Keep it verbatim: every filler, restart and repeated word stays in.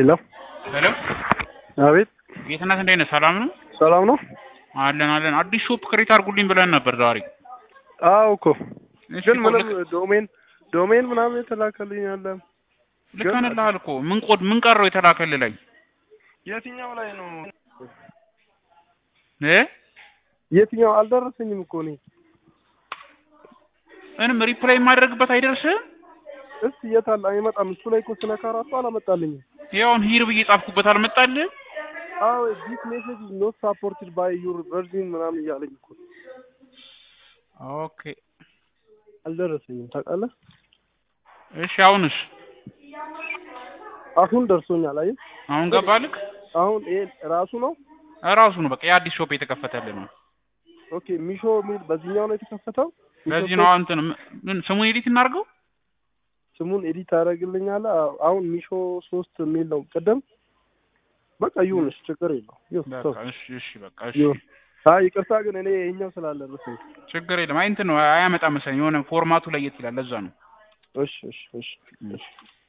ሄሎ ሄሎ አቤት ጌትነት እንዴት ነህ? ሰላም ነው? ሰላም ነው አለን አለን። አዲስ ሾፕ ክሬት አድርጉልኝ ብለን ነበር ዛሬ። አዎ እኮ ግን ምንም ዶሜን ዶሜን ምናምን የተላከልኝ አለ። ልከንልሃል እኮ ምን ኮድ ምን ቀረው የተላከልህ ላይ? የትኛው ላይ ነው እ የትኛው አልደረሰኝም እኮ ነው። እኔም ሪፕላይ ማድረግበት አይደርስም። እስ የታለ አይመጣም። እሱ ላይ እኮ ስነካ ራሱ አላመጣልኝም። ያውን ሂር ብዬ ጻፍኩበት አልመጣልህ። አዎ this message is not supported by your version ምናምን እያለኝ እኮ። ኦኬ አልደረሰኝም ታውቃለህ። እሺ አሁንስ? አሁን ደርሶኛል። አይ አሁን ገባልክ? አሁን ይሄ ራሱ ነው ራሱ ነው በቃ የአዲስ ሾፕ የተከፈተልህ ነው። ኦኬ ሚሾ ሚል በዚህኛው ነው የተከፈተው። በዚህ ነው አንተ ምን ስሙን ኤዲት እናድርገው? ስሙን ኤዲት አደርግልኛለህ። አሁን ሚሾ ሶስት ሚል ነው ቀደም። በቃ ይሁንሽ ችግር የለው። በቃ እሺ እሺ በቃ እሺ። አይ ይቅርታ ግን እኔ ይሄኛው ስላለ ነው። ችግር የለም። አይ እንትን ነው አያመጣም መሰለኝ የሆነ ፎርማቱ ለየት ይላል ለዛ ነው። እሺ እሺ እሺ እሺ